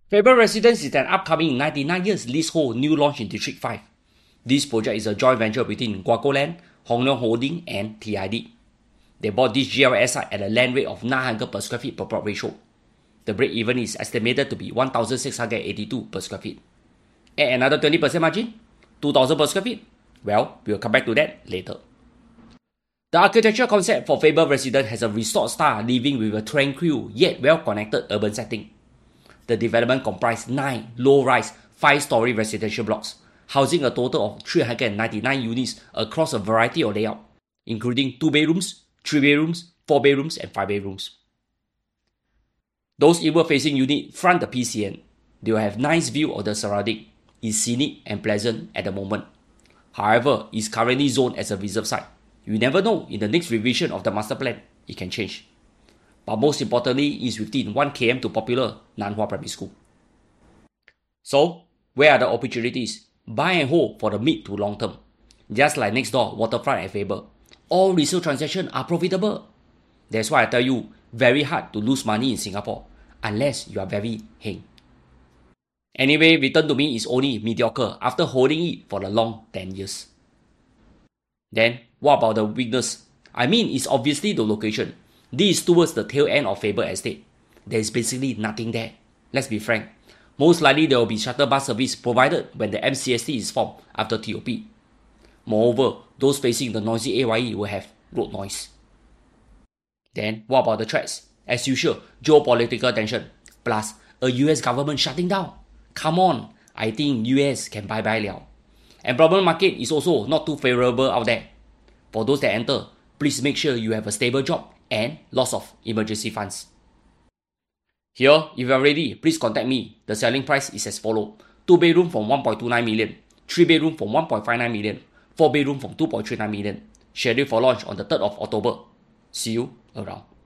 Faber Residence is an upcoming 99 years leasehold new launch in District 5. This project is a joint venture between Guaco Land, Hong Leong Holding and TID. They bought this GLS site at a land rate of 900 per square feet per plot ratio. The break-even is estimated to be 1,682 per square feet. Add another 20% margin, 2,000 per square feet. Well, we'll come back to that later. The architectural concept for Faber Residence has a resort style living with a tranquil yet well-connected urban setting. The development comprised 9 low-rise, 5-story residential blocks, housing a total of 399 units across a variety of layouts, including 2 bedrooms, 3 bedrooms, 4 bedrooms, and 5 bedrooms. Those inward-facing units front the PCN. They will have nice view of the surrounding. It's scenic and pleasant at the moment. However, it's currently zoned as a reserve site. You never know, in the next revision of the master plan, it can change. But most importantly, it's within 1 km to popular Nanhua Primary School. So, where are the opportunities? Buy and hold for the mid to long term. Just like next door, Waterfront and Faber, all resale transactions are profitable. That's why I tell you, very hard to lose money in Singapore, unless you are very heng. Anyway, return to me is only mediocre after holding it for a long 10 years. Then, what about the weakness? I mean, it's obviously the location. This is towards the tail end of Faber Estate. There is basically nothing there. Let's be frank. Most likely there will be shuttle bus service provided when the MCST is formed after TOP. Moreover, those facing the noisy AYE will have road noise. Then, what about the threats? As usual, geopolitical tension, plus a US government shutting down. Come on, I think US can bye-bye liao. Employment market is also not too favorable out there. For those that enter, please make sure you have a stable job and lots of emergency funds. Here, if you are ready, please contact me. The selling price is as follows. 2 bedroom from 1.29 million, 3 bedroom from 1.59 million, 4 bedroom from 2.39 million. Scheduled for launch on the 3rd of October. See you around.